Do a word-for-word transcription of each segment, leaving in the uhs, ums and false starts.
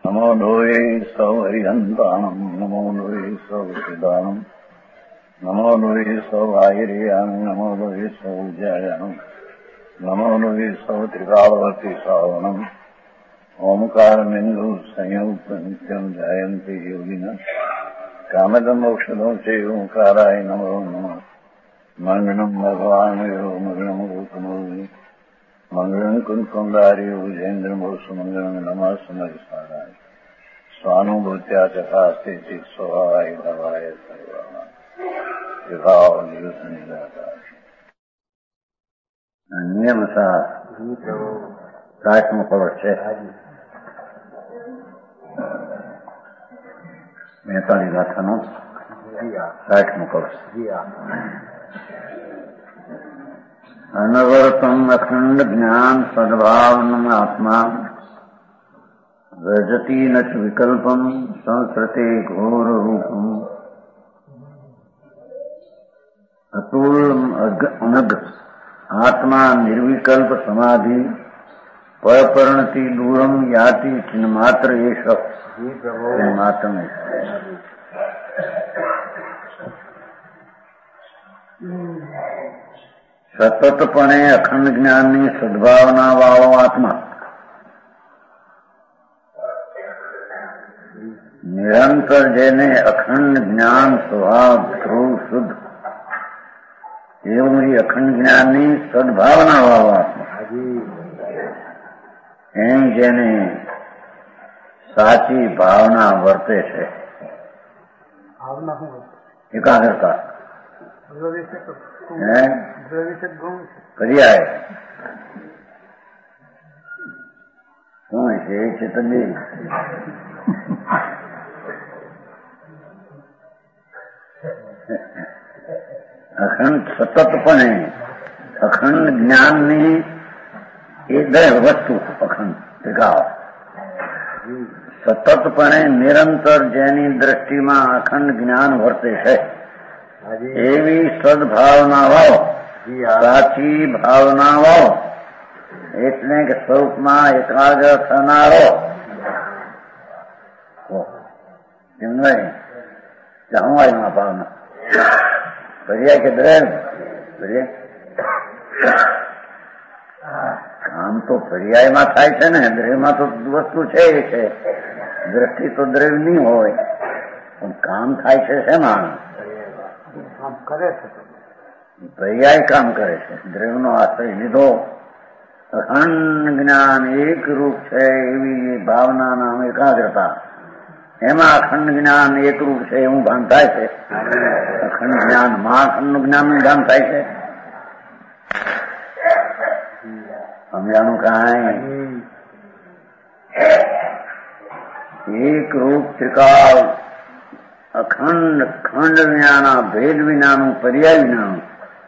नमो लोये सौहरिहन्ताणम् नमो लोये सौहृदानम् नमो लोये सौभागिर्याम् नमो लोये सौज्यायाम् नमो लोये सौत्रिकालवती सावनम् ओंकारमिन्दु संयुक्त नित्यम् जायन्ति योगिनः कामदम् मोक्षदम् च ओंकाराय नमो नमः मङ्गलम् भगवान् यो मङ्गलम् गौतमोऽयि मङ्गलम् कुन्कुन्दार्यो विजेन्द्रमोसुमङ्गलम् नमः समयसाराय स्वानुभूत्या चकास्ते चित् स्वभावाय भवाय सर्वाः विभाव निरुद्ध निराकार નિયમસા સાતમો કવચ છે બેતાલીસ ગાથાનો સાતમો કવચ. અનવરતમ અખંડ જ્ઞાન સદભાવનમ આત્મા વ્રજતી ન ચ વિકલ્પમ સંસ્રતે ઘોર રૂપમ અતુલ અનગ आत्मा निर्विकल्प समाधि परपरणति दूरम याति चिन्मात्र एष चिन्मात्र में સતતપણે અખંડ જ્ઞાનની સદભાવના વાળો આત્મા નિરંતર જેને અખંડ જ્ઞાન સ્વભાવ ધ્રુવ શુદ્ધ એવું એ અખંડ જ્ઞાનની સદભાવના વાળો આત્મા એમ જેને સાચી ભાવના વર્તે છે. એકાગ્રતા પર્યાય શું છે છે તમે અખંડ સતતપણે અખંડ જ્ઞાનની એ દરેક વસ્તુ અખંડ ત્રિકાળ સતતપણે નિરંતર જેની દ્રષ્ટિમાં અખંડ જ્ઞાન વર્તે છે એવી સદભાવનાઓ સાચી ભાવનાઓ એટલે કે સ્વરૂપમાં એકાગ્ર થનારો એમ નહીં જાણવાયમાં ભાવના પર્યાય કે દ્રઢ પર્યાય કામ તો પર્યાયમાં થાય છે ને દ્રવ્યમાં તો વસ્તુ છે એ છે દ્રષ્ટિ તો દ્રવ્ય નહીં હોય પણ કામ થાય છે શેમાં કરે છે પર્યાય કામ કરે છે દ્રવ્યનો આશ્રય લીધો અખંડ જ્ઞાન એક રૂપ છે એવી ભાવના નામ એકાગ્રતા એમાં અખંડ જ્ઞાન એકરૂપ છે એવું ભાન થાય છે. અખંડ જ્ઞાન મહાખંડ જ્ઞાન નું ભાન થાય છે. સમજાણું કાંઈ એક રૂપ ત્રિકાળ અખંડ ખંડ વિનાના ભેદ વિનાનું પર્યાય વિનાનું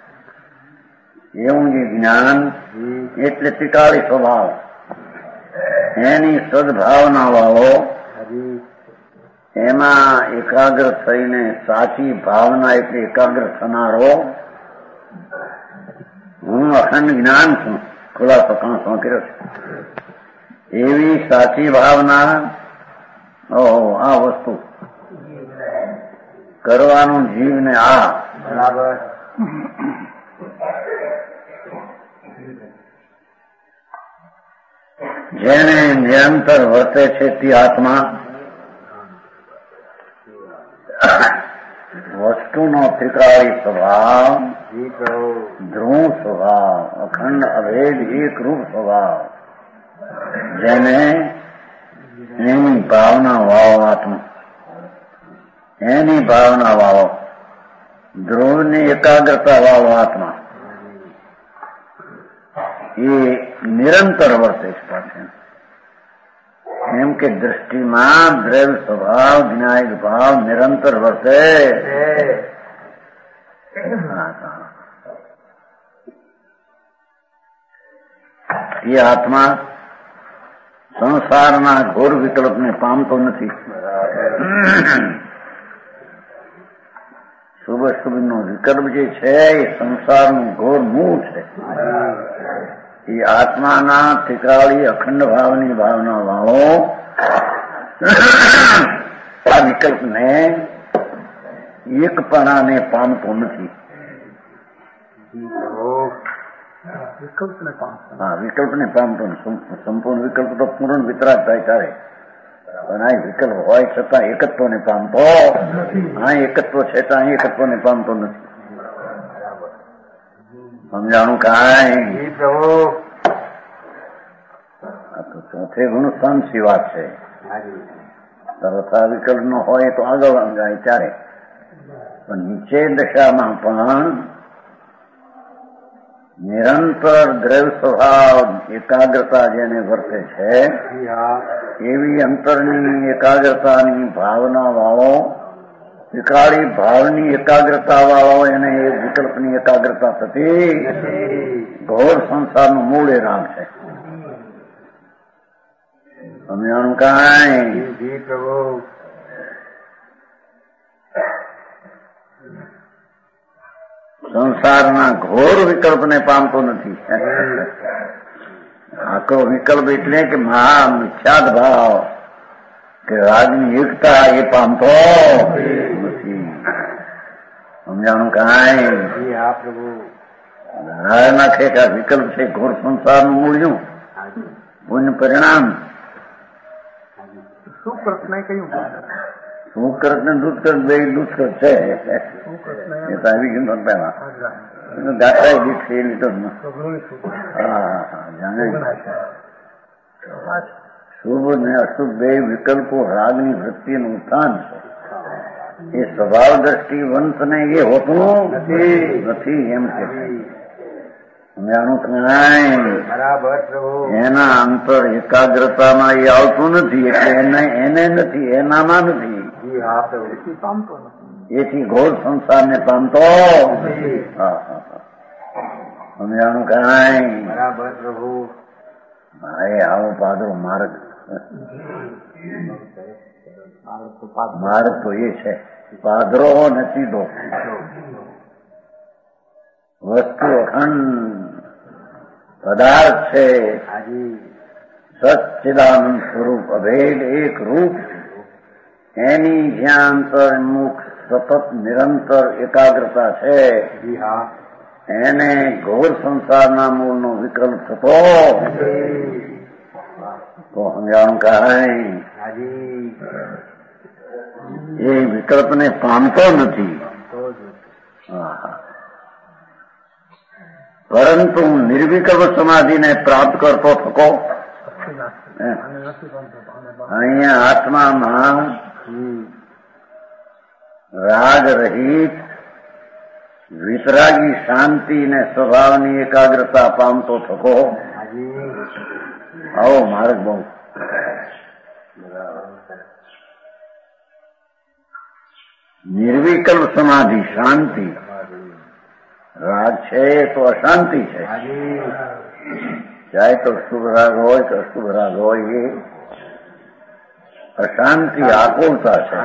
એવું જે જ્ઞાન એટલે ત્રિકાળી સ્વભાવ એની સદભાવના વાળો એમાં એકાગ્ર થઈને સાચી ભાવના એટલે એકાગ્ર થનારો હું અખંડ જ્ઞાન છું ખુલાસો કાંસો કર્યો છે એવી સાચી ભાવના ઓહો આ વસ્તુ કરવાનું જીવને આ બરાબર જેને નિરંતર વર્તે છે તે આત્મા વસ્તુનો ત્રિકાળી સ્વભાવ ધ્રુવ સ્વભાવ અખંડ અભેદ એક રૂપ સ્વભાવ જેને એની ભાવના વાળો આત્મા એની ભાવના વાળો ધ્રુવની એકાગ્રતા વાળો આત્મા એ નિરંતર વર્તે છે પાછળ એમ કે દ્રષ્ટિમાં દ્રવ્ય સ્વભાવ જ્ઞાયક ભાવ નિરંતર વર્તે એ આત્મા સંસારના ઘોર વિકલ્પને પામતો નથી. શુભ શુભનો વિકલ્પ જે છે એ સંસારનું ઘોર મૂળ છે. એ આત્માના ત્રિકાળી અખંડ ભાવની ભાવના વાળો આ વિકલ્પને એકપણાને પામતો નથી. વિકલ્પને પામતો હા વિકલ્પને પામતો સંપૂર્ણ વિકલ્પ તો પૂર્ણ વિતરાગ થાય ત્યારે, પણ આ વિકલ્પ હોય છતાં એકત્વને પામતો આ એકત્વ છે તો અહીં એકત્વને પામતો નથી. સમજાણું કાંઈ? ચોથે ગુણ સંશી વાત છે. તરથા વિકલ્પ નો હોય તો આગળ જાય ત્યારે, પણ નીચે દશામાં પણ નિરંતર દ્રવ્ય સ્વભાવ એકાગ્રતા જેને વર્તે છે એવી અંતરની એકાગ્રતાની ભાવના વાળો, વિકારી ભાવની એકાગ્રતા વાળો એને એ વિકલ્પની એકાગ્રતા થતી ઘોર સંસારનું મૂળ એ રામ છે. સમજાણું કાંઈ? સંસારના ઘોર વિકલ્પને પામતો નથી. આખો વિકલ્પ એટલે કે મહા મિથ્યાદ ભાવ કે રાગની એકતા એ પામતો નથી. સમજાણું કાંઈ? નારાયણ નાખે કે આ વિકલ્પ છે ઘોર સંસારનું મૂળ્યું પુણ્ય પરિણામ. સુકૃત ને કયું સુકૃત ને દુષ્કૃત બે દુષ્કૃત છે એ તો આવી ગયું પેલા દાખલા દીઠ એ લીધો. હા જાણે શુભ ને અશુભ બે વિકલ્પો રાગની વૃત્તિનું ઉત્થાન છે. એ સ્વભાવ દ્રષ્ટિ વંશ ને એ હોતું નથી એમ છે. એના અંતર એકાગ્રતામાં એ આવતું નથી એટલે એને એને નથી એનામાં નથી. એથી ઘોર સંસારને પામતો સમજાણું કાંઈ? હા એ આવો પાદરો માર્ગ માર્ગ તો એ છે પાદરો નથી દો વસ્તુ અખંડ પદાર્થ છે. સચ્ચિદાનંદ સ્વરૂપ અભેદ એક રૂપ એની જ્યાં અંતર્મુખ સતત નિરંતર એકાગ્રતા છે એને ઘોર સંસારના મૂળનો વિકલ્પ થતો તો સમજાણું કાંઈ? એ વિકલ્પને પામતો નથી. પરંતુ નિર્વિકલ્પ સમાધિને પ્રાપ્ત કરતો થકો અહીંયા આત્મામાં રાગ રહિત વિતરાગી શાંતિ ને સ્વભાવની એકાગ્રતા પામતો થકો આવો માર્ગ બહુ નિર્વિકલ્પ સમાધિ શાંતિ. રાગ છે તો અશાંતિ છે, ચાહે તો શુભ રાગ હોય કે અશુભ રાગ હોય એ અશાંતિ આકુલતા છે.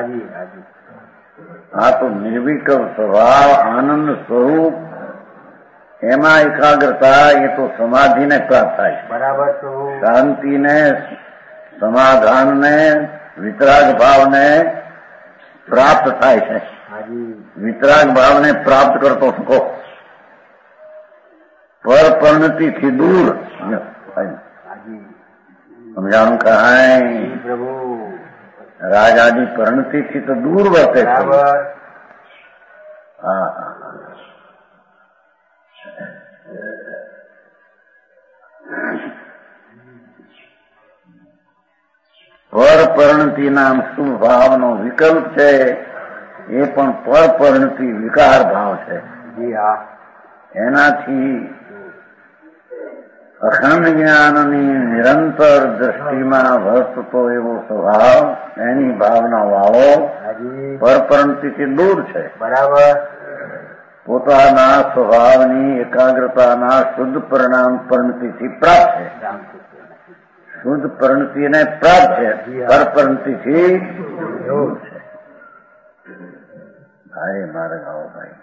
આ તો નિર્વિકલ્પ સ્વભાવ આનંદ સ્વરૂપ એમાં એકાગ્રતા એ તો સમાધિને પ્રાપ્ત થાય છે. બરાબર. શાંતિને સમાધાનને વિતરાગ ભાવને પ્રાપ્ત થાય છે. વિતરાગ ભાવને પ્રાપ્ત કરતો શકો પર પરિણતિથી દૂર સમજાણું કાંઈ? રાગ આદિ પરિણતિથી તો દૂર વર્તે છે. હા પર પરિણતિ નામ શુભ ભાવનો વિકલ્પ છે એ પણ પર પરિણતિ વિકાર ભાવ છે. એનાથી અખંડ જ્ઞાનની નિરંતર દ્રષ્ટિમાં વર્તતો એવો સ્વભાવ એની ભાવના વાળો પરપરણતિથી દૂર છે. બરાબર. પોતાના સ્વભાવની એકાગ્રતાના શુદ્ધ પરિણામ પરિણતિથી પ્રાપ્ત છે. શુદ્ધ પરિણતિને પ્રાપ્ત છે, પરપરણતિથી દૂર છે. ભાઈ મારે આવો ભાઈ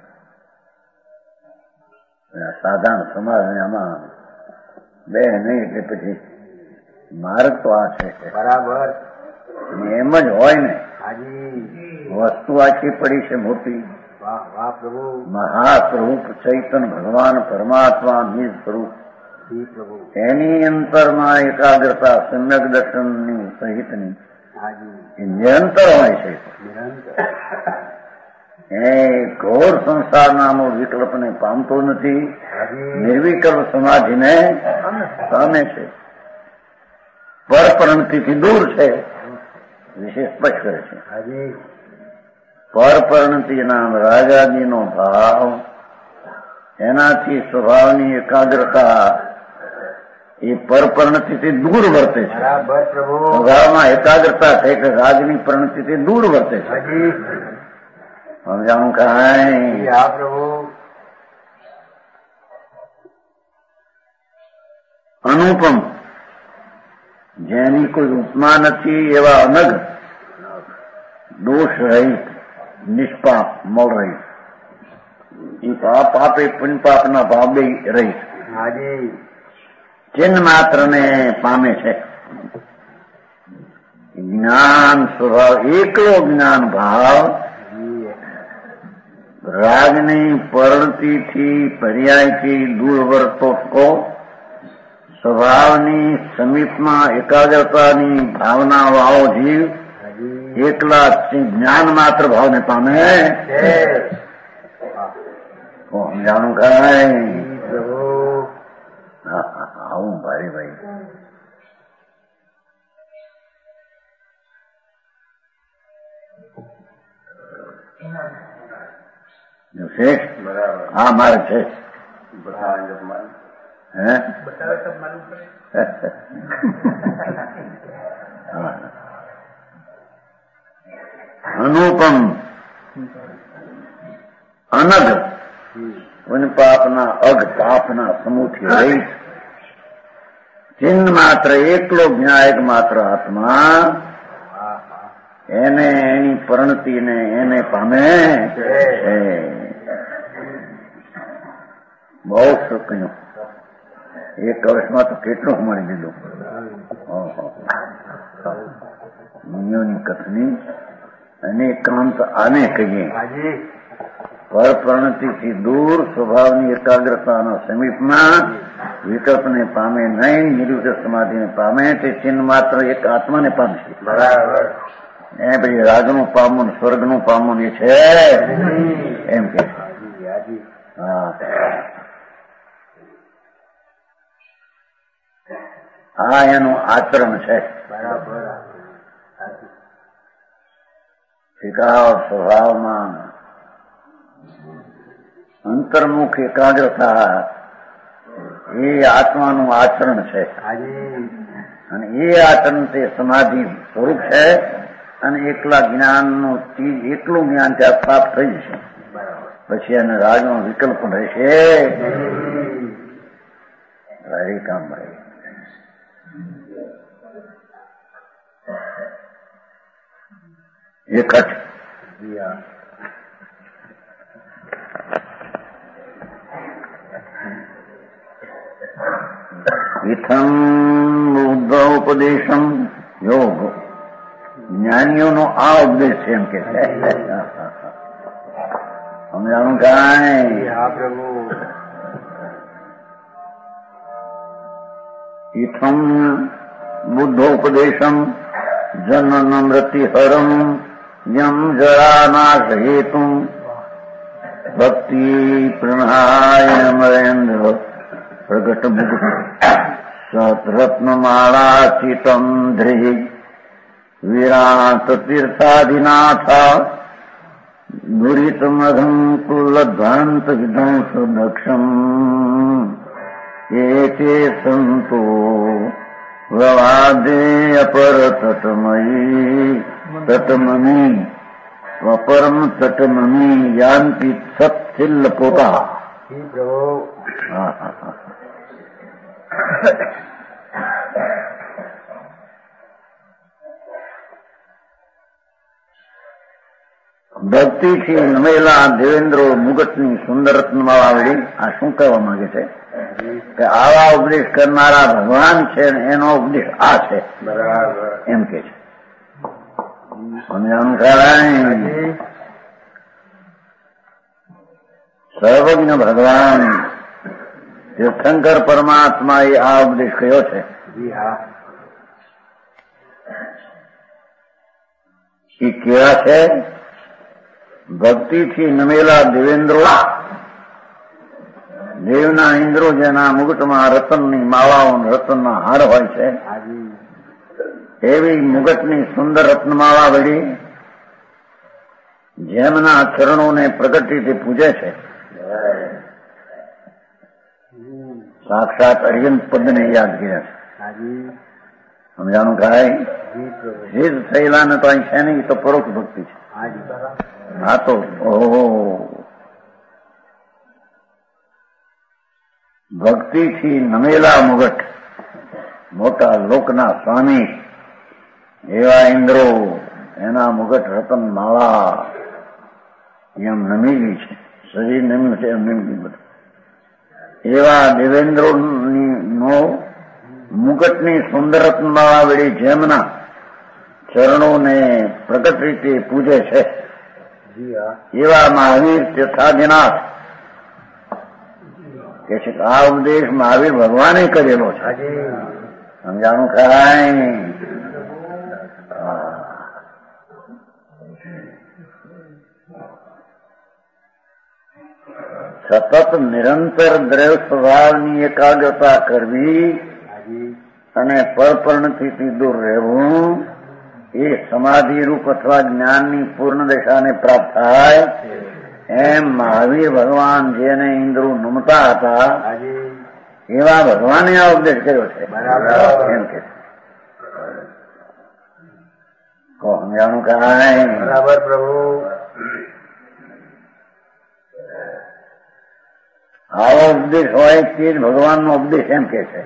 સાધારણ સમાજ આમાં બે નહીં એટલે પછી માર્ગ તો આ છે. બરાબર. એમ જ હોય ને. વસ્તુ આખી પડી છે મોટી. મહાસ્વરૂપ ચૈતન ભગવાન પરમાત્મા નિજ સ્વરૂપ એની અંતરમાં એકાગ્રતા સમ્યક દર્શનની સહિતની એ નિરંતર હોય છે. એ ઘોર સંસારનાનો વિકલ્પને પામતો નથી, નિર્વિકલ્પ સમાધિને પામે છે. પરપરણતિથી દૂર છે, વિશે સ્પષ્ટ કરે છે. પરપરણતિ નામ રાજાજીનો ભાવ, એનાથી સ્વભાવની એકાગ્રતા એ પરપરણતિથી દૂર વર્તે છે. સ્વભાવમાં એકાગ્રતા છે કે રાગની પરણતિથી દૂર વર્તે છે. સમજાણું કાંઈ? અનુપમ, જેની કોઈ ઉપમા નથી એવા અનગ, દોષ રહિત, નિષ્પાપ, મળ રહિત, એ પાપ પાપે પુન પાપના ભાવ બે રહિત ચિન્હ માત્ર ને પામે છે. જ્ઞાન સ્વભાવ એકલો જ્ઞાન ભાવ રાગની પરણતિથી પર્યાયથી દૂર વર્તો સ્વભાવની સમીપમાં એકાગ્રતાની ભાવના વાળો જીવ એકલા જ્ઞાન માત્ર ભાવને પામે. સમજાણું કાંઈ? આવું ભાઈ ભાઈ શેખ હા મારે છે. હે અનુપમ અનગ પુન પાપના અગ પાપના સમૂહથી રહિત ચિહ્ન માત્ર એકલો જ્ઞાયક માત્ર આત્મા એને એની પરણતિને એને પામે છે. બહુ સુખ્યું. એક વર્ષમાં તો કેટલું મળી દીધું. મુનિઓની કથની અને કાંત આને કહીએ પરપ્રણતિથી દૂર સ્વભાવની એકાગ્રતાના સમીપમાં વિકલ્પને પામે નહીં, નિરુદ્ધ સમાધિને પામે તે ચિહ્ન માત્ર એક આત્માને પામશે. બરાબર. એ પછી રાજનું પામવું સ્વર્ગનું પામવું એ છે એમ કે. હા, આ એનું આચરણ છે. શિકાવ સ્વભાવમાં અંતર્મુખ એકાગ્રતા એ આત્માનું આચરણ છે. અને એ આચરણ તે સમાધિ સ્વરૂપ છે. અને એકલા જ્ઞાનનું ચીજ એકલું જ્ઞાન ત્યાં પ્રાપ્ત થઈ જશે. પછી એને રાજનો વિકલ્પ રહેશે. હરે કામ રહે. એક જ ઇથમ બુદ્ધ ઉપદેશમ યોગ જ્ઞાનીઓનો આ ઉપદેશ છે એમ કે છે. સમજાણું કાંઈ? ઇથમ બુદ્ધોપદેશમ જન્મ મૃત્યુહરમ યમ જરાનાશ હેતુ ભક્તિ પ્રણાય અમરેન્દ્ર પ્રગટ મુખ સતરત્નમાળા ચિતમ ધ્રી વિરાટ તીર્થાધિનાથા દુરિત મધમ કુલધ્વાંત વિધંસ દક્ષમ એકે સંતો પ્રવાદે અપર તટમયી તટમની અપરમ તટમની યાંતિ સત્સિલ્લ પોતા. ભક્તિથી નમેલા દેવેન્દ્રો મુગટની સુંદર રત્નમાળાવળી આ શું કહેવા માંગે છે કે આવા ઉપદેશ કરનારા ભગવાન છે એનો ઉપદેશ આ છે. બરાબર એમ કે છે. સમજાણું કરાય. સર્વજ્ઞ ભગવાન તીર્થંકર પરમાત્મા એ આ ઉપદેશ કયો છે. એ કેવા છે? ભક્તિથી નમેલા દેવેન્દ્રો, દેવના ઇન્દ્રો જેના મુગટમાં રતનની માળાઓ રતનના હાર હોય છે, એવી મુગટની સુંદર રત્નમાળા વળી જેમના ચરણોને પ્રગટીથી પૂજે છે, સાક્ષાત અર્યંત પદને યાદ કર્યા છે. સમજાણું કાંઈ? સિદ્ધ થયેલા ને તો અહીં છે નહીં, તો પરોક્ષ ભક્તિ છે. હા તો ઓહો, ભક્તિથી નમેલા મુગટ, મોટા લોકના સ્વામી એવા ઇન્દ્રો, એના મુગટ રતન માળા એમ નમેલી છે, શરીર નમ્યું છે એમ નમી બધું. એવા દેવેન્દ્રો નો મુગટની સુંદર રત્નમાળા વળી જેમના ચરણોને પ્રગટ રીતે પૂજે છે, એવા મહાવીર તીર્થાદિનાથ કે છે કે આ ઉપદેશ મહાવીર ભગવાને કરેલો છે. સમજાણું ખાય? સતત નિરંતર દ્રવ્ય સ્વભાવની એકાગ્રતા કરવી અને પરપર્ણથી દૂર રહેવું, એ સમાધિ રૂપ અથવા જ્ઞાનની પૂર્ણ દશાને પ્રાપ્ત થાય. એમ મહાવીર ભગવાન જેને ઇન્દ્રો નમતા હતા એવા ભગવાને આ ઉપદેશ કર્યો છે. એમ કે સમજાણું કાંઈ? બરાબર પ્રભુ. આવો ઉપદેશ હોય તે જ ભગવાનનો ઉપદેશ એમ કે છે.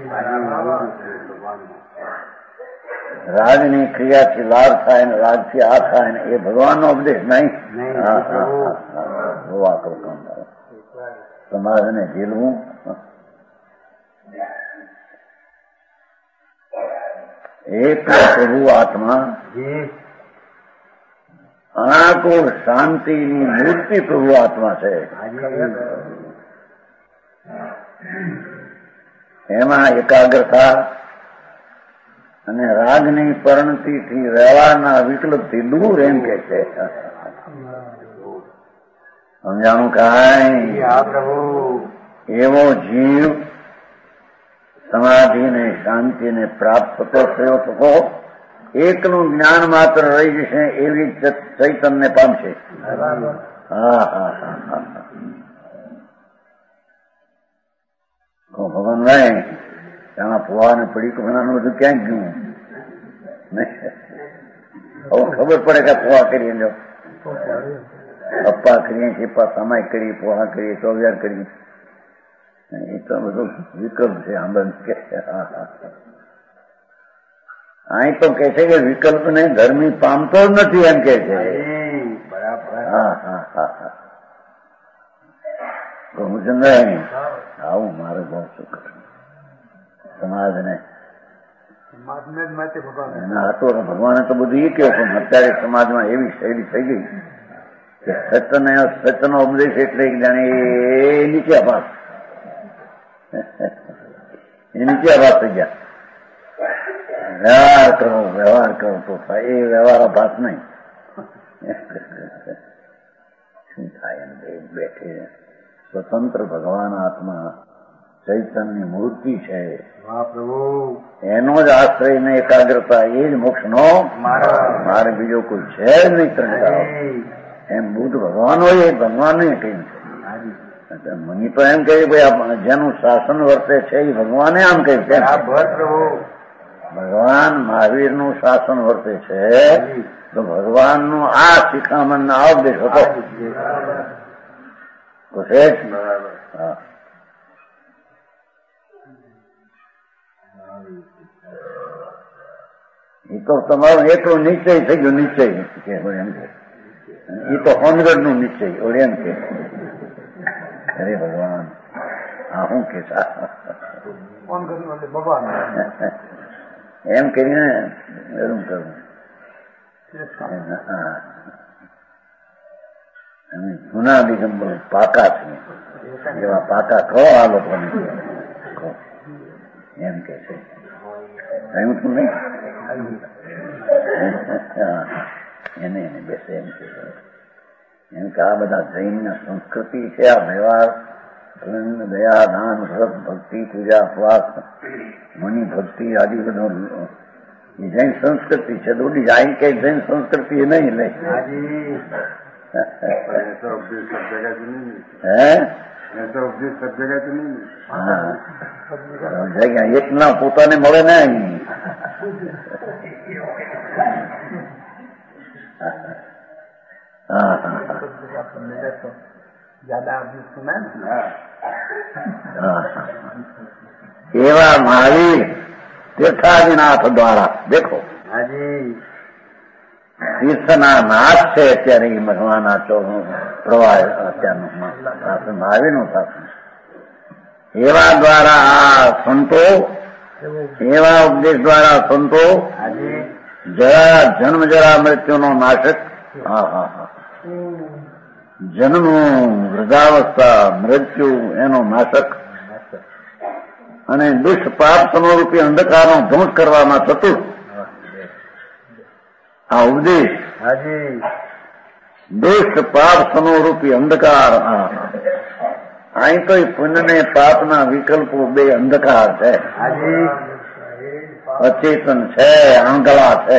રાજની ક્રિયાથી લાભ થાય ને રાજથી આ થાય ને એ ભગવાનનો ઉપદેશ નહીં. સમાજને ઝીલવું, એક પ્રભુ આત્મા અનાકુળ શાંતિની મૂર્તિ પ્રભુ આત્મા છે. એમાં એકાગ્રતા અને રાજની પરણતિથી વ્યવહારના વિકલ્પથી દૂર એમ કે છે. સમજાણું કાંઈ? એવો જીવ સમાધિને શાંતિને પ્રાપ્ત થતો થયો થતો એકનું જ્ઞાન માત્ર રહી જશે એવી ચૈતન્ય પામશે. હા હા હા હા ભગવાન ભાઈ એમાં ફુવાને પડી ઘણાનું બધું ક્યાંક ગયું. હવે ખબર પડે કે ફુવા કરીએ લો, અપ્પા કરીએ, ચીપા સમાય કરીએ, પોહા કરીએ, ચોવ્યાર કરીએ, એ તો બધું વિકલ્પ છે. આંબન કે અહીં તો કે છે કે વિકલ્પ ને ધર્મી પામતો જ નથી એમ કે છે. હા હા હા હા હું ચંદ્રાય આવું મારે બહુ સુખ સમાજને એના હતો. ભગવાને તો બધું એ કહ્યું, પણ અત્યારે સમાજમાં એવી શૈલી થઈ ગઈ કે સત્યને સત્યનો ઉપદેશ એટલે જાણે એ નીચે અભાસ એ નીચે અભાસ થઈ ગયા. વ્યવહાર કરો વ્યવહાર કરો તો થાય, એ વ્યવહાર અભાસ નહીં. શું થાય એમ બેઠે સ્વતંત્ર ભગવાન આત્મા ચૈતન્ય મૂર્તિ છે. એનો જ આશ્રય ને એકાગ્રતા એ જ મોક્ષનો મારે બીજો કોઈ છે જ નહીં. ત્રણ એમ બુદ્ધ ભગવાનો એ ભગવાન કહ્યું છે. મને તો એમ કહ્યું ભાઈ જેનું શાસન વર્તે છે એ ભગવાને આમ કહ્યું છે. ભગવાન મહાવીરનું શાસન વર્તે છે તો ભગવાનનું આ શિખામણ આ ઉપદેશ હતો. હા એ તો તમારું એટલું નિશ્ચય થઈ ગયું. નિશ્ચય કે એમ કે એ તો હોનગઢ નું નિશ્ચય ઓળે એમ કે અરે ભગવાન હા શું કે ભગવાન એમ કરીને એમ કરવું જૂના દિગંબર પાકા છે, એવા પાકા કહો આ લોકોને એમ કે છે. કહ્યું તું નહીં એને એને બેસે એમ કે એમ કે આ બધા જૈનના સંસ્કૃતિ છે. આ વ્યવહાર દયા દાન વ્રત ભક્તિ પૂજા ઉપવાસ મની ભક્તિ આદિ બધું એ જૈન સંસ્કૃતિ છે. દોડી જાય કે જૈન સંસ્કૃતિ એ નહીં લે જગ્યા એક ના પોતાને મળે ને એવા મહાવીર તીર્થાદિનાથ દ્વારા દેખો તીર્થના નાથ છે અત્યારે એ ભગવાન આ ચોરું પ્રવાહ અત્યારનું મહાવીરનું શાસન. એવા દ્વારા આ સંતો એવા ઉપદેશ દ્વારા સંતો જરા જન્મ જરા મૃત્યુનો નાશક હા હા હા જન્મ વૃદ્ધાવસ્થા મૃત્યુ એનો નાશક અને દુષ્ટ પાપ સમરૂપી અંધકારનો ધ્વંસ કરવામાં થતું આ ઉપદેશ દુષ્ટ પાપ સમરૂપી અંધકાર. અહીં તો પુણ્ય ને પાપના વિકલ્પો બે અંધકાર છે, અચેતન છે, આંગળા છે.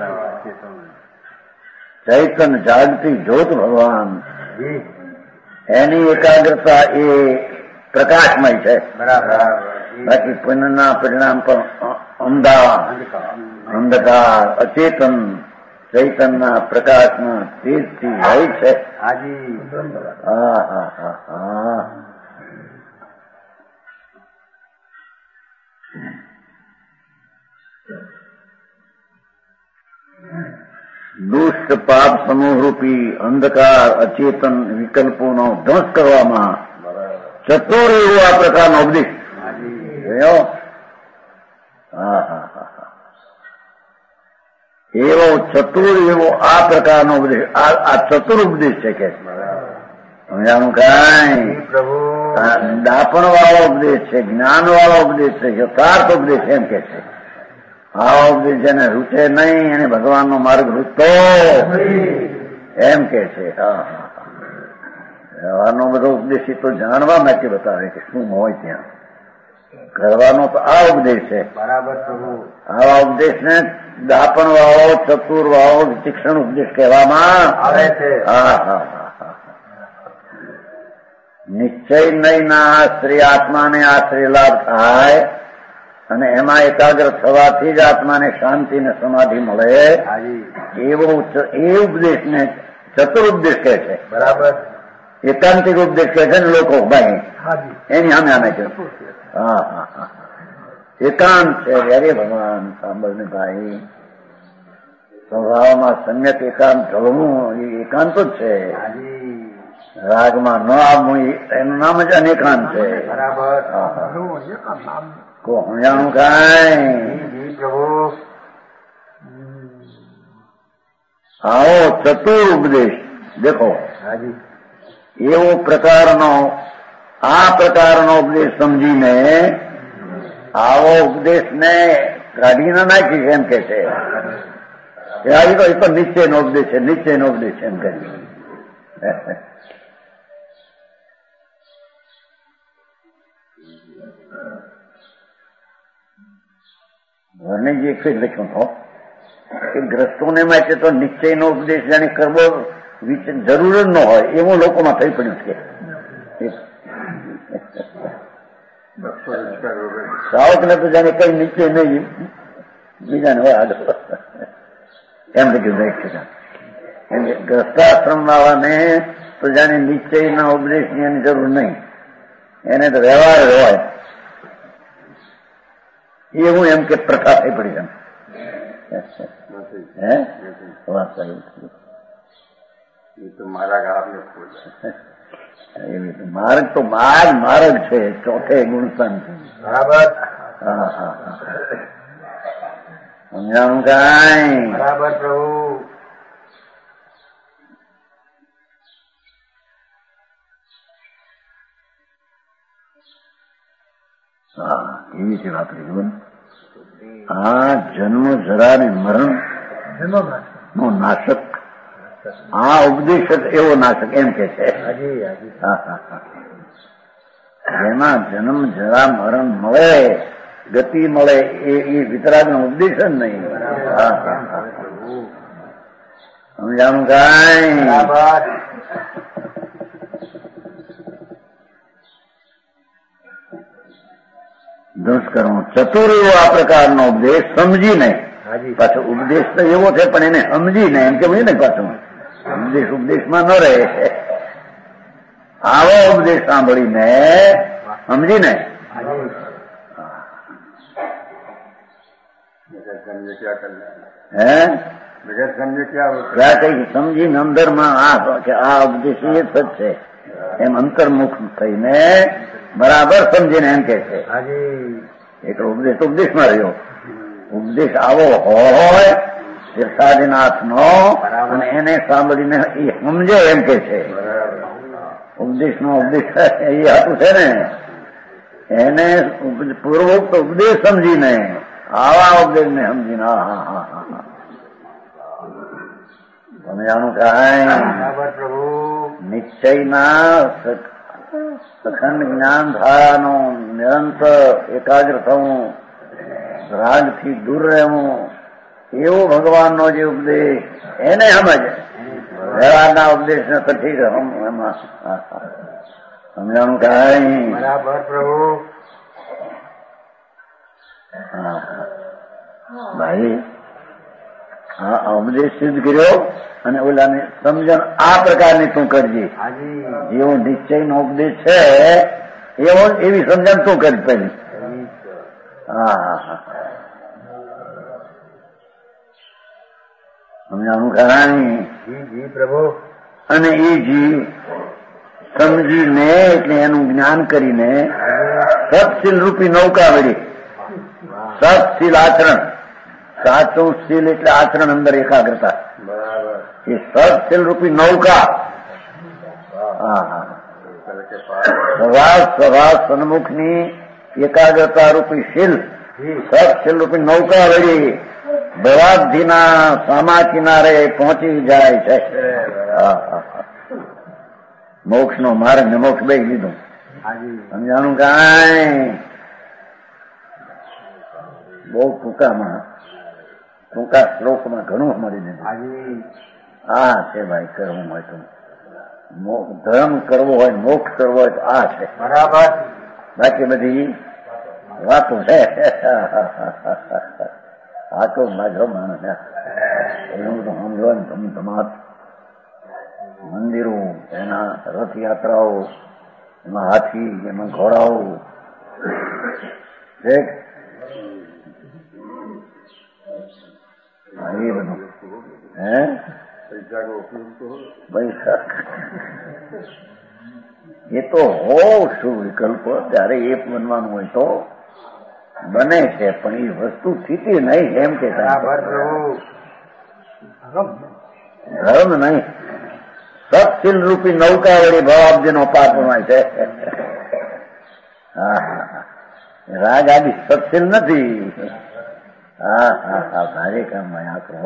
ચૈતન જાગતી જ્યોત ભગવાન એની એકાગ્રતા એ પ્રકાશમય છે. બાકી પુણ્યના પરિણામ પર અંધા અંધકાર અચેતન ચૈતનના પ્રકાશમાં તેજથી હોય છે. હા હા હા હા દુષ્ટ પાપ સમૂહરૂપી અંધકાર અચેતન વિકલ્પોનો ધ્વંસ કરવામાં ચતુર એવો આ પ્રકારનો ઉપદેશ. હા હા હા એવો ચતુર એવો આ પ્રકારનો ઉપદેશ. આ ચતુર ઉપદેશ છે કે સમજાનું કઈ દાપણ વાળો ઉપદેશ છે, જ્ઞાન વાળો ઉપદેશ છે, યથાર્થ ઉપદેશ એમ કે છે. આ ઉપદેશ જેને રૂચે નહીં એને ભગવાનનો માર્ગ રૂચતો એમ કે છે. હા હા વ્યવહારનો બધો ઉપદેશ તો જાણવા માટે બતાવે કે શું હોય ત્યાં. કરવાનો તો આ ઉપદેશ છે. બરાબર. આવા ઉપદેશને દાપણ વાળો ચતુર વાળો વિચક્ષણ ઉપદેશ કહેવામાં આવે છે. હા હા હા નિશ્ચય નહીં ના આશ્રય આત્માને આશ્રય લાભ થાય અને એમાં એકાગ્ર થવાથી જ આત્માને શાંતિ ને સમાધિ મળે એવો એ ઉપદેશને ચતુર ઉપદેશ કહે છે. બરાબર. એકાંતિક ઉપદેશ કહે છે ને લોકો ભાઈ એની સામે આને છે. હા હા હા એકાંત છે. અરે ભગવાન સાંભળને ભાઈ સ્વભાવમાં સમ્યક એકાંત ઢળવું એ એકાંત જ છે. રાગમાં ન આવવું એનું નામ જ અનેકાંત છે. બરાબર. કોહણિયાનું કાંઈ આવો ચતુર ઉપદેશ દેખો એવો પ્રકારનો આ પ્રકારનો ઉપદેશ સમજીને આવો ઉપદેશને કાઢી ના નાખી એમ કે છે. એ તો નિશ્ચયનો ઉપદેશ છે, નિશ્ચયનો ઉપદેશ એમ કરી. વર્ણિજી એક જ લખ્યું હતો કે ગ્રસ્તોને માટે તો નિશ્ચયનો ઉપદેશ જાણે કરવો જરૂર જ ન હોય એવું લોકોમાં થઈ પડ્યું છે. સાવકને તો જાણે કઈ નિશ્ચય નહીં બીજાને હોય આગળ એમ લખ્યું છે. ગ્રસ્તાશ્રમ વાળાને તો જાણે નિશ્ચયના ઉપદેશની એની જરૂર નહીં, એને તો વ્યવહાર હોય એવું એમ કે પ્રથા થઈ પડી એમ. હે વાત એવી માર્ગ તો માર્ગ માર્ગ છે, ચોથે ગુણસ્થાન છે. બરાબર. હા હા હા સમજાણું કઈ. બરાબર પ્રભુ. એવી રીતે વાપરી જુઓ. આ જન્મ જરા ને મરણ નો નાશક, આ ઉપદેશ એવો નાશક એમ કે છે. જેમાં જન્મ જરા મરણ મળે, ગતિ મળે, એ વિતરાગ નો ઉપદેશ જ નહીં. સમજાણું કાંઈ? દુષ્કર્મ ચતુર એવો આ પ્રકારનો ઉપદેશ સમજીને, પાછો ઉપદેશ તો એવો છે પણ એને સમજીને, એમ કે ને પાછું ઉપદેશ ઉપદેશમાં ન રહે. આવો ઉપદેશ સાંભળીને સમજીને હે ક્યાં કઈ સમજીને અંદરમાં આ આ ઉપદેશ એ જ છે એમ અંતર્મુખ થઈને બરાબર સમજીને એમ કે છે. એટલો ઉપદેશ ઉપદેશમાં રહ્યો. ઉપદેશ આવો હોય શીર્ષાદિનાથ નો, અને એને સાંભળીને એ સમજે એમ કે છે. ઉપદેશ નો ઉપદેશ એ હતું છે ને, એને પૂર્વોક્ત ઉપદેશ સમજીને, આવા ઉપદેશ ને સમજીને હા હા હા હા તમે જાણું કાંઈ નિશ્ચયના સખંડ જ્ઞાન ધારાનો નિરંતર એકાગ્ર થવું, રાગથી દૂર રહેવું, એવો ભગવાનનો જે ઉપદેશ એને સમજ. વ્યવહારના ઉપદેશ ને તો ઠીક એમાં સમજાણું કાંઈ? બરાબર પ્રભુ. હા ભાઈ, હા ઉપદેશ સિદ્ધ કર્યો અને ઓલાને સમજણ આ પ્રકારની તું કરજે. જેવો નિશ્ચયનો ઉપદેશ છે એવો એવી સમજણ તું કરી પેલી. હા હા સમજાણું ખરાની પ્રભુ. અને એ જીવ સમજીને એટલે એનું જ્ઞાન કરીને સત્શીલ રૂપી નૌકા વળી, સત્શીલ આચરણ, સાચું શીલ એટલે આચરણ અંદર એકાગ્રતા, એ સત્શીલ રૂપી નૌકા. સ્વભાવ સ્વભાવ સન્મુખની એકાગ્રતા રૂપી શીલ, સત્શીલ રૂપી નૌકા વળી ભવાબ્ધિના સામા કિનારે પહોંચી જાય છે. મોક્ષ નો માર્ગ ને મોક્ષ બે લીધું. સમજાણું કાંઈ? બહુ ટૂંકામાં ટૂંકા શ્લોકમાં ઘણું મળી દીધું. આ છે ભાઈ કરવું હોય તો, ધર્મ કરવો હોય, મોક્ષ કરવો હોય તો આ છે બરાબર. બાકી બધી વાતો છે આ તો માજો માણસ એનું બધું સમજવાનું. તમે તમાર મંદિરો, એના રથયાત્રાઓ, એમાં હાથી, એમાં ઘોડાઓ, એ બધું હે એ તો હો શું વિકલ્પ, ત્યારે એ બનવાનું હોય તો બને છે, પણ એ વસ્તુ સ્થિતિ નહીં. એમ કે ધર્મ નહીં, સત્શીલ રૂપી નૌકા વળી ભવાબ્દી નો પાર પમાય છે. હા રાગ આદિ સત્શીલ નથી. હા હા હા ભારે કામમાં આકરો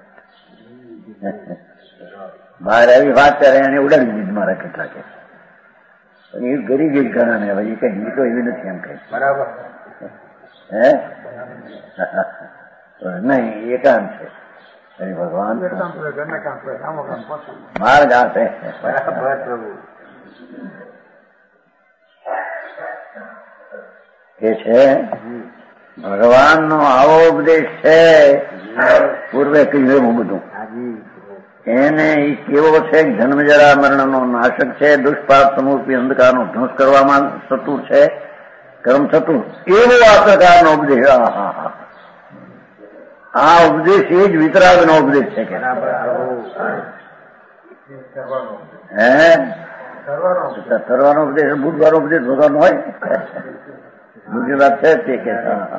બહાર આવી વાત કરે એને ઉડાડી દીધ મારા કેટલાકે. એ ગરીબ ઘણા ને હવે એ કઈ નીતો એવી નથી એમ કઈ બરાબર હે નહીં. એકાંત છે હરિ ભગવાન માર્ગ આ છે કે છે ભગવાનનો આવો ઉપદેશ છે. પૂર્વે કહ્યું એવું બધું એને એ કેવો છે? જન્મજરા મરણનો નાશક છે, દુષ્પાપ સમૂપી અંધકારનો ધ્વંસ કરવામાં ચતુર છે, કર્મ ચતુર, એવો આ પ્રકારનો ઉપદેશ. આ ઉપદેશ એ જ વિતરાગનો ઉપદેશ છે કે હે કરવાનો ઉપદેશ, બુધવાનો ઉપદેશ ભગવાન હોય. બીજી વાત છે તે કે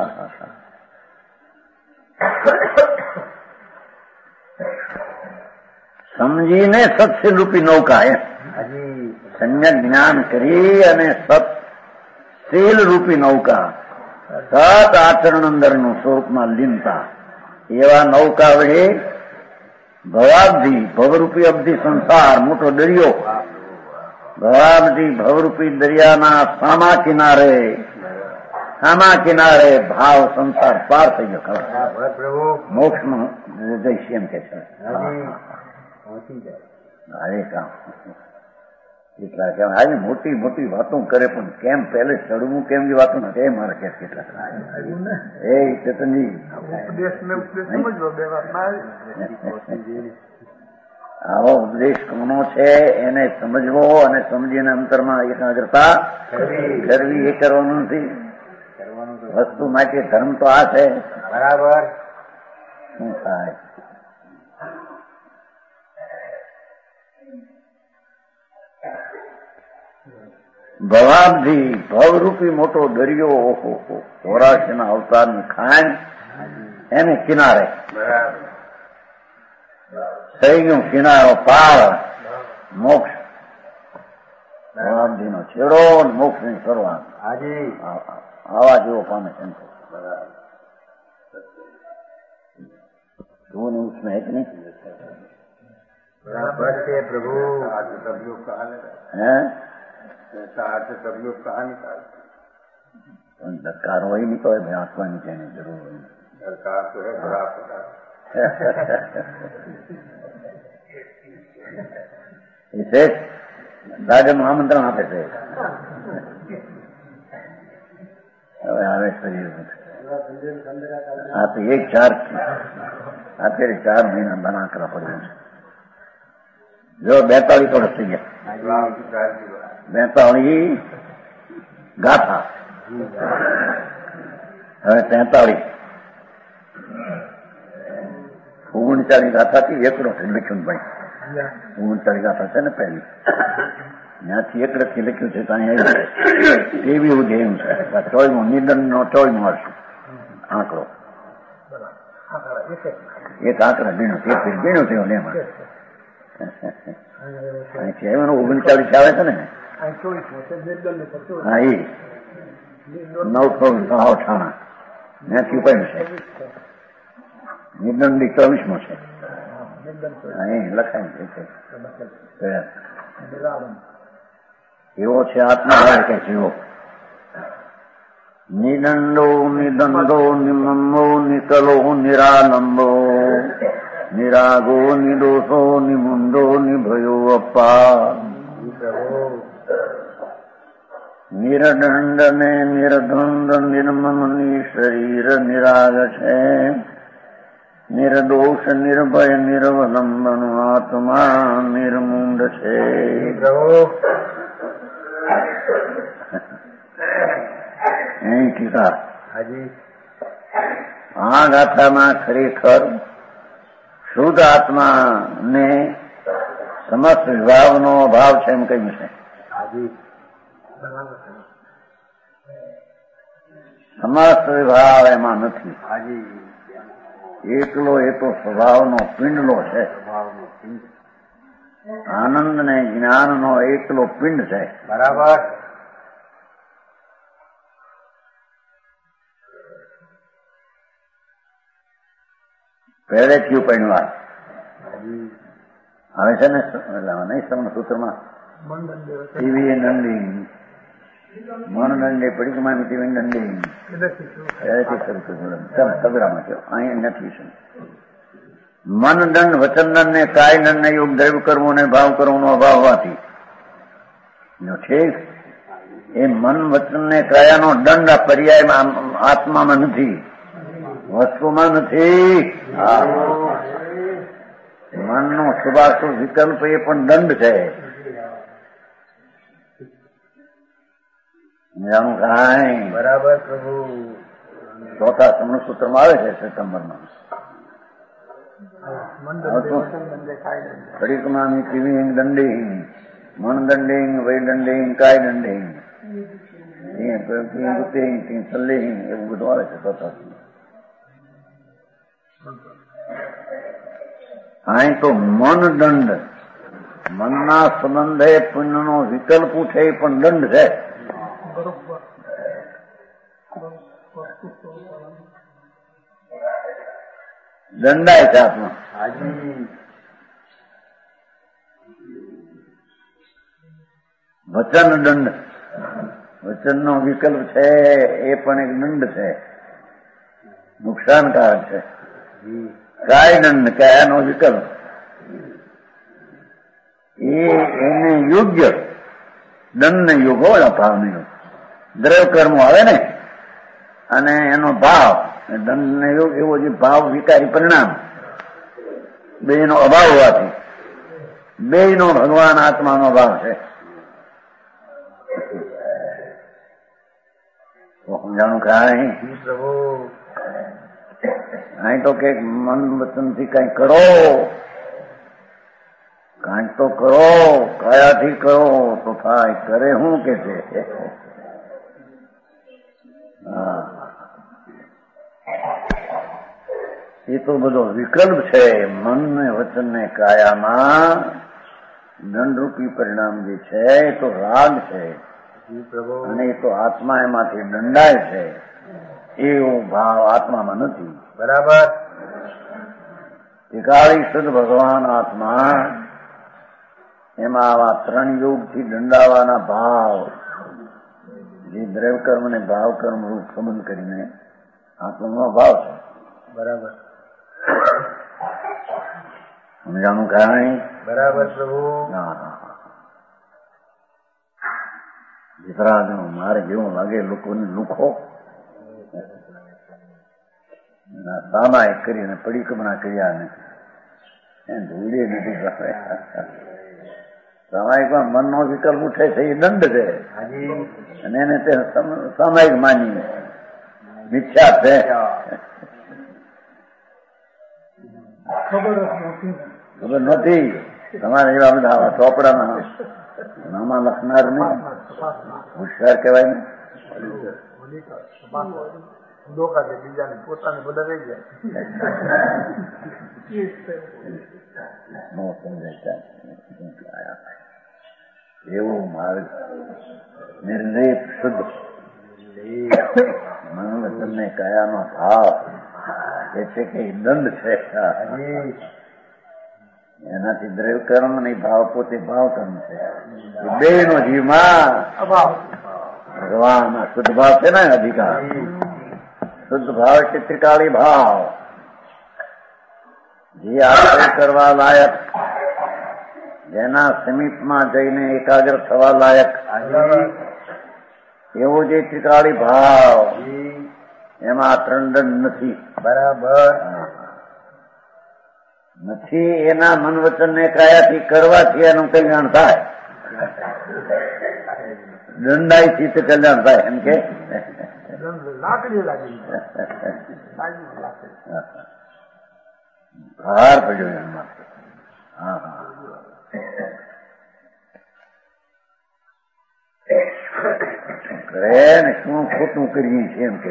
સમજીને સત્શીલ રૂપી નૌકા એમ સમ્યક જ્ઞાન કરી અને સત્શીલ રૂપી નૌકા સત આચરણ અંદરનું સ્વરૂપમાં લીનતા એવા નૌકા વડે ભવાબ્ધિ ભવરૂપી અબધિ સંસાર મોટો દરિયો, ભવાબ્ધિ ભવરૂપી દરિયાના સામા કિનારે સામા કિનારે ભાવ સંસાર પાર થઈ ગયો. ખબર મોક્ષનો ઉદ્દેશ્ય એમ કે છે. હરે કામ કેટલા કેમ આવી મોટી મોટી વાતો કરે પણ કેમ પહેલે ચડવું કેમ જે વાતો નથી એ મારે કે કેટલા એ ચેતનજી આવો ઉપદેશ કોનો છે એને સમજવો અને સમજીને અંતરમાં એકાગ્રતા કરવી એ કરવાનું નથી. વસ્તુ માટે ધર્મ તો આ છે. બરાબર. શું થાય ભવાબ્ધિ ભવરૂપી મોટો દરિયો ઓહો ચોરાશીના અવતારની ખાન એને કિનારે થઈ ગયું. કિનારો પાર મોક્ષ ભવાબ્ધિ નો છેડો મોક્ષ ની શરૂઆત આવા જેવો પામે છે. તું उसमें है कि नहीं? बराबर से प्रभु आज सब लोग कहा है ऐसा आज सब लोग कहा निकाल दरकार हो ही नहीं तो है आत्मा नहीं कहने जरूर हो दरकार तो है बड़ा पता इसे राजा महामंत्रण આપે છે. હવે આવે શરીર આ તો એક ચાર અત્યારે ચાર મહિના બના કરવા પડ્યું છે. જો બેતાળીસ વર્ષ થઈ ગયા. બેતાળી ગાથા હવે તેતાળીસ ઓગણચાળીસ ગાથાથી એકડો લખ્યું ભાઈ. ઓગણચાળીસ ગાથા છે ને પહેલી ત્યાંથી એકડથી લખ્યું છે ત્યાં એવી ઉદય એમ છે. ચોવીસમો નિદન નો ચોવીસમો વર્ષ આંકડો એક આંકડા ગણ્યો તે ગણ્યો થયો ને એમાં ઓગણચાળીસ આવે છે ને. હા એ નવસો અઠાણા ત્યાંથી ઉપાડ્યું છે. નિદંડી ચોવીસમો છે. એ લખાય છે એવો છે આત્મા કે જીવો. નિદંડો નિદંડો નિમંબો નિકલો નિરાલંબો નિરાગો નિદોષો નિમુંડો નિભયો અપ્પા. નિરદંડ ને નિર્ધંડ નિર્મમ શરીર નિરાગ છે. નિર્દોષ નિર્ભય નિર્વલંબન આત્મા નિર્મુંડ છે. અહીં ટીકા આ ગાથામાં ખરેખર શુદ્ધ આત્માને સમસ્ત વિભાવનો અભાવ છે એમ કહ્યું છે. સમસ્ત વિભાવ એમાં નથી. એકલો એ તો સ્વભાવનો પિંડલો છે. આનંદ ને જ્ઞાનનો એકલો પિંડ છે. બરાબર. પહેલેથી ઉપણવા આવે છે ને નહીં સમ સૂત્રમાં ટીવી નંદી મનદંડે પડીકમાની ટીવી નંદી પહેલેથી શરૂ સગરામાં થયો. અહીંયા નથી છે. મનદંડ વચનદંડ ને કાય દંડ ને યોગ દ્રવ્ય કરવો ને ભાવ કરવાનો અભાવ હોવાથી ઠીક એ મન વચન ને કાયાનો દંડ આ પર્યાય આત્મામાં નથી, વસ્તુમાં નથી. મનનો શુભાશુભ વિકલ્પ એ પણ દંડ છે. જાણું કાંઈ બરાબર પ્રભુ ચોથા સમણ સૂત્રમાં આવે છે સપ્ટેમ્બરમાં. ખડીકમાં કિવિંગ દંડિંગ મન દંડિંગ વૈ દંડિંગ કાય દંડિંગ સલ્લિંગ એવું બધું આવે છે ચોથા. અહીં તો મન દંડ મનના સંબંધે પુણ્યનો વિકલ્પ ઉઠે એ પણ દંડ છે. દંડાય છે આત્મા. વચન દંડ, વચનનો વિકલ્પ છે એ પણ એક દંડ છે, નુકસાનકારક છે. કાય દંડ, કાયાનો વિકલ્પ એ એને યોગ્ય દંડ ને યોગ હોય, ભાવ ને યોગ. દ્રવ્ય કર્મો આવે ને અને એનો ભાવ દંડ ને યોગ, એવો જે ભાવ વિકારી પરિણામ, બે નો અભાવ હોવાથી બે નો ભગવાન આત્માનો ભાવ છે. સમજાણું કાંઈ અહીં તો કઈક મન વચનથી કઈ કરો, કાંઈક તો કરો, કયાથી કરો તો થાય, કરે શું કે છે. એ તો બધો વિકલ્પ છે. મન ને વચન ને કાયામાં દંડરૂપી પરિણામ જે છે એ તો રાગ છે, અને એ તો આત્મા એમાંથી દંડાય છે. એવો ભાવ આત્મામાં નથી. બરાબર. એકાળી શુદ્ધ ભગવાન આત્મા, એમાં આવા ત્રણ યોગથી દંડાવાના ભાવ, જે દ્રવ્ય કર્મ ને ભાવ કર્મ રૂપ સંબંધ કરીને આત્માનો ભાવ છે. બરાબર. સમજાણું કાંઈ? બરાબર પ્રભુ. હા, વિતરાગ મારે જેવું લાગે લોકોને લુખો સામાયિક કરીને પડીકમણા કર્યા ને ધૂળે નથી. સામાયિકમાં મનનો વિકલ્પ ઉઠે છે એ દંડ છે, અને એને તે સામાયિક માની મિથ્યા છે. ખબર નથી. તમારે એવા બધા ચોપડામાં નામા લખનાર નહીં, હોશિયાર કહેવાય ને. બીજાને પોતાને બધા રહી જાય. એવું માર્ગ નિર્લેપ શુદ્ધ મનોવચનને કયાનો ભાવ એ છે કે દંડ છે. એનાથી દ્રવ્ય કર્મ નહીં, ભાવ પોતે ભાવ કર્મ છે. બે નો જીવમાં ભગવાન શુદ્ધ ભાવ છે ને અધિકાર. શુદ્ધ ભાવ એટલે ત્રિકાળી ભાવ, જે આશ્રય કરવા લાયક, જેના સમીપમાં જઈને એકાગ્ર થવા લાયક એવો જે ત્રિકાળી ભાવ, એમાં ત્રણ દંડ નથી. બરાબર નથી. એના મન વચન ને કાયાથી કરવાથી એનું કલ્યાણ થાય, દંડાઈ ચિત્ત કલ્યાણ થાય. એમ કે ભાર પડ્યો એમાં. હા હા કરે ને શું ખોટું કરીએ છીએ એમ કે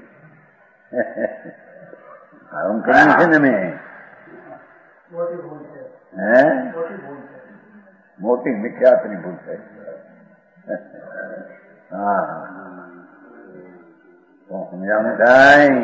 આમ કરીએ છે ને મેં. હે મોટી મિથ્યાત્વની ભૂલ છે. હા તો સમજાવું કાંઈ?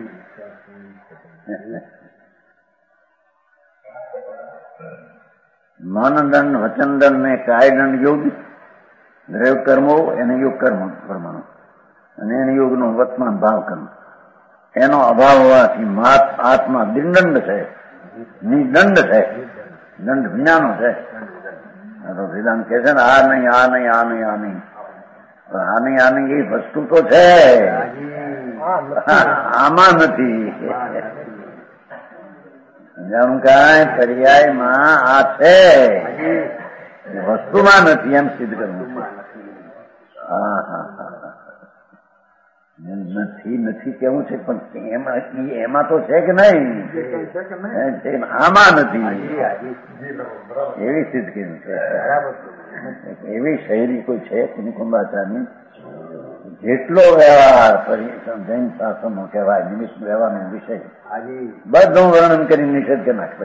મન દંડ, વચન દંડ ને કાય દંડ યોગ, દ્રવ્ય કર્મો એને યોગ કર્મ પ્રમાણ, અને એને યોગનો વર્તમાન ભાવ કર્મ, એનો અભાવ હોવાથી આત્મા દિંદંડ છે, નિદંડ છે, દંડ વિનાનો છે. વેદાંત કે છે ને આ નહીં, આ નહીં, આ નહીં, આ નહીં. આ નહીં, આ નહીં એ વસ્તુ તો છે, આમાં નથી. સમજાણું કાંઈ? પર્યાયમાં આ છે, વસ્તુમાં નથી, એમ સિદ્ધ કરવું. હા હા હા નથી નથી કેવું છે, પણ એમાં એમાં તો છે કે નહીં, આમાં નથી, એવી સિદ્ધ કેવી છે. એવી શૈલી કોઈ છે કુંભાચારની. જેટલો વ્યવહાર જૈન શાસનનો કહેવાય, નિમિત્ત વ્યવહારનો વિષય બધું વર્ણન કરી નિષેધ કરી નાખે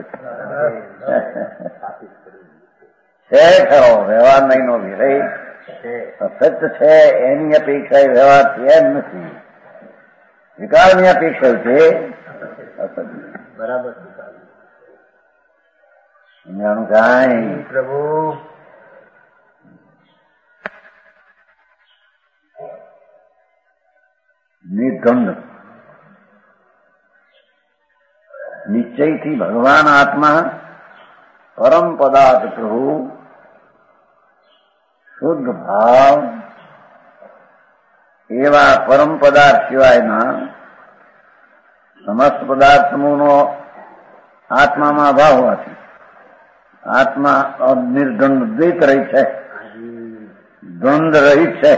છે. ખરો વ્યવહાર નહીં નો વિષય સત્ય છે, એની અપેક્ષા એ વ્યવહાર છે એમ નથી. વિકારની અપેક્ષા છે અસત્ય. બરાબર સમજાણું કાંઈ પ્રભુ નિર્ગંધ નિશ્ચયથી ભગવાન આત્મા પરમ પદાર્થ પ્રભુ શુદ્ધ ભાવ એવા પરમ પદાર્થ સિવાયના સમસ્ત પદાર્થ સમૂહનો આત્મામાં ભાવ હોવાથી આત્મા નિર્ગંધ દ્વૈત રહી છે, દ્વંદ્વ રહિત છે.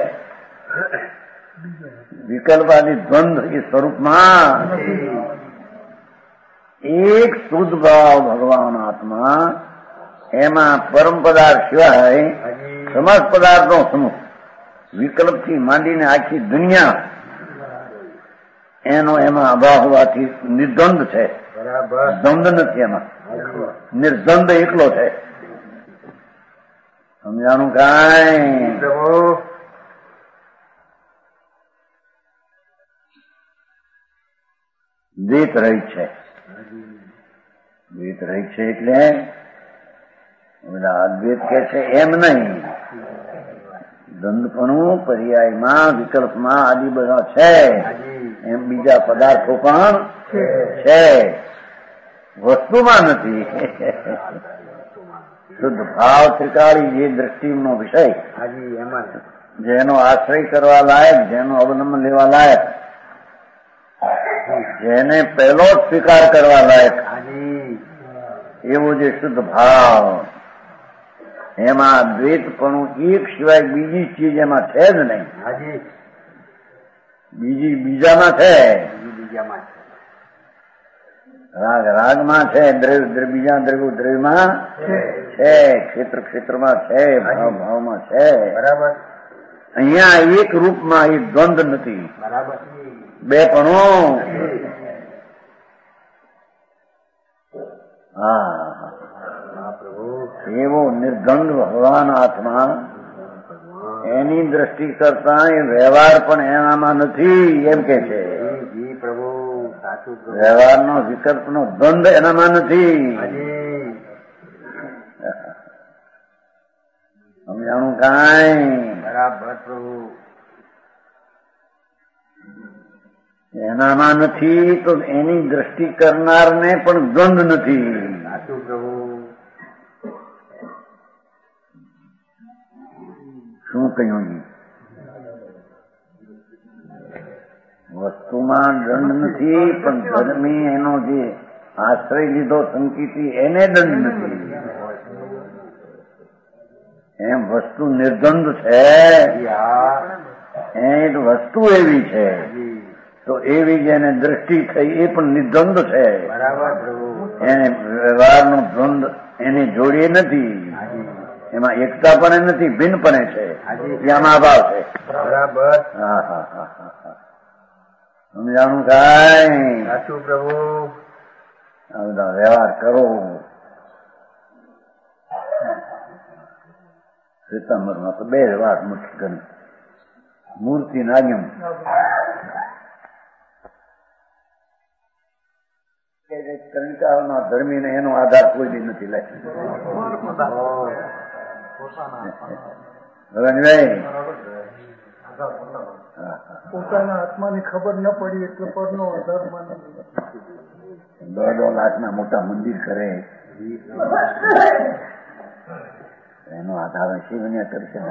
વિકલ્પાદી દ્વંદ્વ એ સ્વરૂપમાં એક શુદ્ધ ભાવ ભગવાન આત્મા, એમાં પરમ પદાર્થ સિવાય સમસ્ત પદાર્થનો સમૂહ વિકલ્પથી માંડીને આખી દુનિયા એનો એમાં અભાવ હોવાથી નિર્દ્વંદ છે, દ્વંદ નથી એમાં, નિર્દ્વંદ એકલો છે. સમજાણું કાંઈ દ્વૈત રહી છે, દ્વૈત રહી છે એટલે બધા અદ્વૈત કે છે એમ નહીં, દ્વંદપણું પર્યાયમાં વિકલ્પમાં આદિ બધા છે, એમ બીજા પદાર્થો પણ છે, વસ્તુમાં નથી. શુદ્ધ ભાવ ત્રિકાળી જે દ્રષ્ટિનો વિષય, જેનો આશ્રય કરવા લાયક, જેનો અવલંબન લેવા લાયક, જેને પહેલો જ સ્વીકાર કરવા લાયક એવો જે શુદ્ધ ભાવ, એમાં દ્વૈતપણું એક સિવાય બીજી ચીજ એમાં છે જ નહીં. બીજી બીજામાં છે, રાગ રાગમાં છે, દ્રવ્ય બીજા દ્રવ્ય દ્રવ્યમાં છે, ક્ષેત્ર ક્ષેત્રમાં છે, ભાવ ભાવમાં છે. બરાબર. અહીંયા એક રૂપમાં એક દ્વંદ્વ નથી. બરાબર. બે પણો હા એવો નિર્ગંધ ભગવાન આત્મા, એની દ્રષ્ટિ કરતા એ વ્યવહાર પણ એનામાં નથી એમ કે છે. વ્યવહારનો વિકલ્પનો દ્વંદ એનામાં નથી. સમજાણું કાંઈ બરાબર પ્રભુ એનામાં નથી તો એની દ્રષ્ટિ કરનારને પણ દ્વંદ નથી. સાચું પ્રભુ શું કહ્યું? વસ્તુમાં દંડ નથી, પણ ધર્મી એનો જે આશ્રય લીધો સંકિતી એને દંડ નથી. એમ વસ્તુ નિર્દ્વંદ છે, એ વસ્તુ એવી છે તો એવી જેને દ્રષ્ટિ થઈ એ પણ નિર્દ્વંદ છે. એને વ્યવહારનો દ્વંદ એને જોડીએ નથી, એમાં એકતા પણ નથી, ભિન્ન પણ છે, આમાં અભાવ છે. બરાબર. હા હા હા હા સમજાણું કાંઈ સાચું પ્રભુ. આ બધા વ્યવહાર કરો. શ્વેતાંબરમાં તો બે વાત મુખ્ય મૂર્તિ નાગ્યમ કણિકાઓના ધર્મીને એનો આધાર કોઈ બી નથી લે. પોતાના આત્માની ખબર ન પડી એટલે પરનો આધાર માને. દોઢ લાખના મોટા મંદિર કરે એનો આધાર શિવને કરશે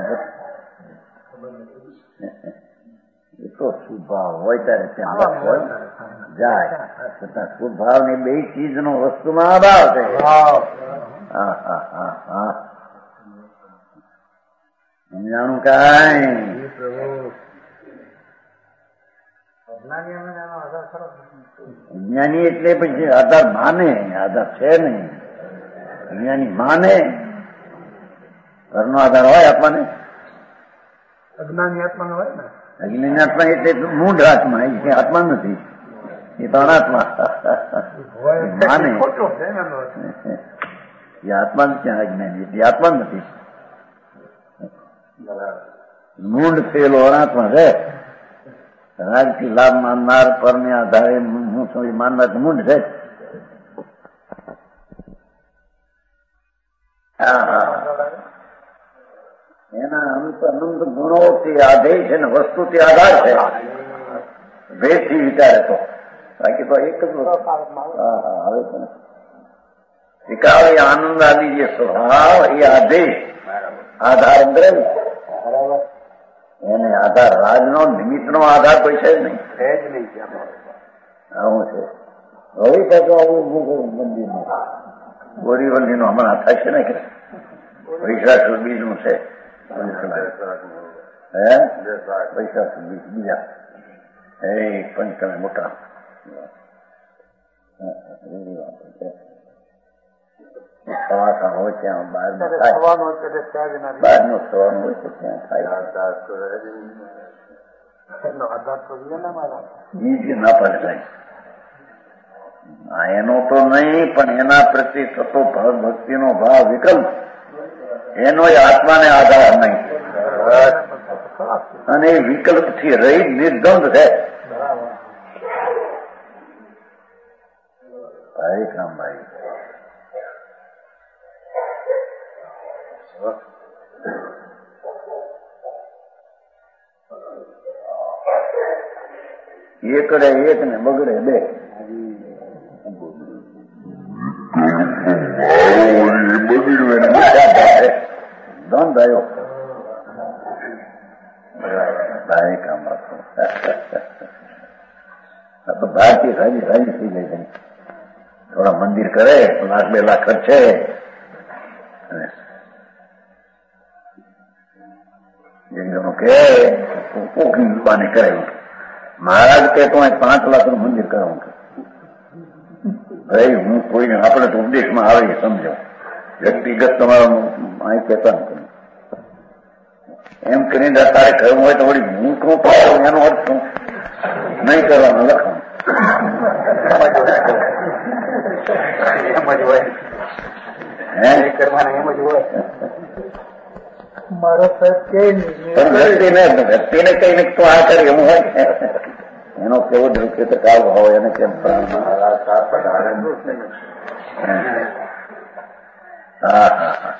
એ તો સ્વભાવ હોય ત્યારે ત્યાં જાય છતાં સ્વભાવ ની બે ચીજ નો વસ્તુમાં અભાવ છે. સમજાણું કાંઈ જ્ઞાની એટલે પછી આધાર માને, આધાર છે નહીં. જ્ઞાની માને ઘરનો આધાર હોય આત્માને. અજ્ઞાની આત્માનો હોય ને. અજ્ઞાની આત્મા એટલે મૂળ આત્મા, એ આત્મા નથી, એ તો અનાત્મા માને. એ આત્મા જ ક્યાં અજ્ઞાની, એટલે આત્મા નથી. મૂળ થયેલો અનાત્મા છે. રાજથી લાભ માનનાર, પરને આધારે હું છું એ માનનાર મૂળ છે. હા હા એના અંત અનંત ગુણોથી આધેય છે ને વસ્તુથી આધાર છે. ભેદથી વિચારે તો બાકી તો એક જ વસ્તુ. હા હા આવે છે ને વિકાળ એ આનંદ આદિ જે સ્વભાવ એ આધેય આધાર દ્રવ્ય એને આધાર રાજનો નિમિત્તનો આધાર કોઈ છે જ નહીં. આવું છે. હવે પાછું આવું મંદિરનું ગોરીવલ્લીનું હમણાં થશે ને કે પૈસા બીજનું છે. હે પૈસા બીજ બીજા એ પંચમે મોટા સવાસા હોય ત્યાં બહાર નું સવાનું હોય તો ત્યાં થાય. બીજ ના પડે એનો તો નહીં પણ એના પ્રત્યે થતો ભક્તિનો ભાવ વિકલ્પ એનો આત્માને આધાર નહીં અને એ વિકલ્પથી રહી નિર્ગંધ છે. ભાઈ કામભાઈ એકડે એક ને બગડે બે. બગડ્યું એને ધન થયો ભાઈ કામ તો ભારતીય રાજી રાજી થઈ જાય. થોડા મંદિર કરે લાખ બે લાખ ખર્ચે જંગલો કે કોકની દુકાને કરે મહારાજ કે તો પાંચ લાખ નું મંદિર કરાવું કે ભાઈ હું કોઈને આપણે તો ઉપદેશમાં આવે સમજો વ્યક્તિગત તમારા અહીં કહેતા નથી એમ કરીને તારે કહ્યું હોય તો વળી હું કહું પાડું એનો અર્થ શું નહીં કરવાનો લખવાનું મારો સાહેબ કે વ્યક્તિને વ્યક્તિને કઈને તો આ કરી એમ હોય એનો કેવો દૃશ્ય તો કાળ ભાવ એને કેમ પ્રાણમાં હા હા હા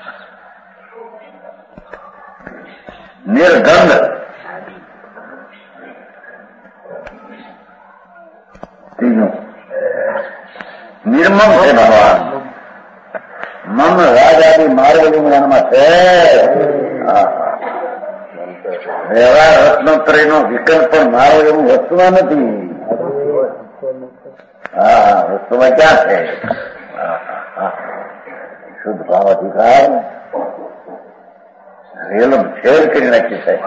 નિર્ગંધ ત્રીજું નિર્મમ છે ભગવાન મમ રાજાદી માર્ગનું એનામાં છે. વ્યવહાર રત્નોત્તરી નો વિકલ્પ પણ મારો એવું વસ્તુમાં નથી. હા વસ્તુમાં ક્યાં છે શુદ્ધ ભાવ અધિકાર રેલમ છેડ કરી નાખી છે.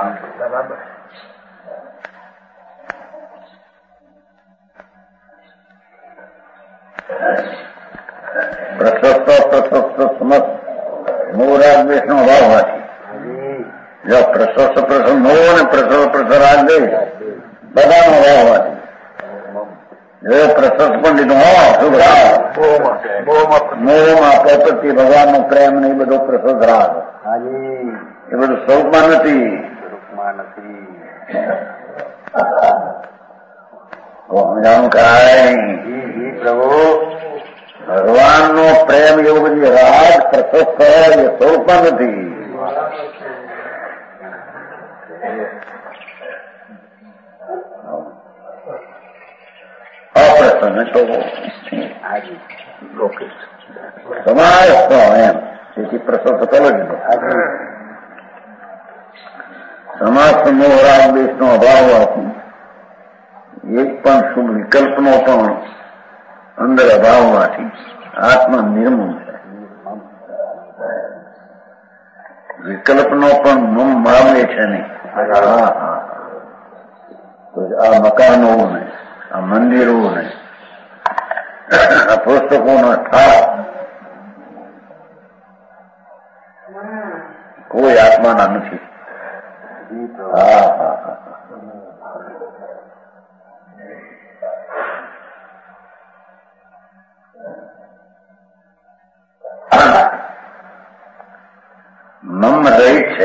પ્રશસ્ત પ્રશસ્ત સમસ્ત મોરાગદેશ નો અભાવ હોવાથી જો પ્રશસ્ત પ્રસંગ મોહ અને પ્રશસ્ત પ્રસંગ રાગદેશ બધાનો અભાવ હોવાથી જો પ્રશસ્ત પણ લીધું હો શુભ રાગ મોહમાં પ્રકૃતિ ભગવાન નો પ્રેમ ને એ બધો પ્રશસ્ત રાગ એ બધું સ્વરૂપમાં નથી. સમજાવું કાંઈ પ્રભુ ભગવાન નો પ્રેમ એવું બધી રાગ પ્રશસ્ત કરે એ સ્વરૂપમાં નથી. અપ્રસન્ન તો સમાજ તો એમ તેથી પ્રશસ્ત કરો દીધો. સમાજ મોહ રાગ દેશ નો અભાવ હોવાથી એક પણ શુભ વિકલ્પનો પણ અંદર અભાવ હોવાથી આત્મા નિર્મમ છે. વિકલ્પનો પણ મમ મામલે છે નહીં. હા હા આ મકાનો ને આ મંદિરો ને આ પુસ્તકો નો ઠાપ કોઈ આત્માના નથી. હા હા હા મમ રહિત છે.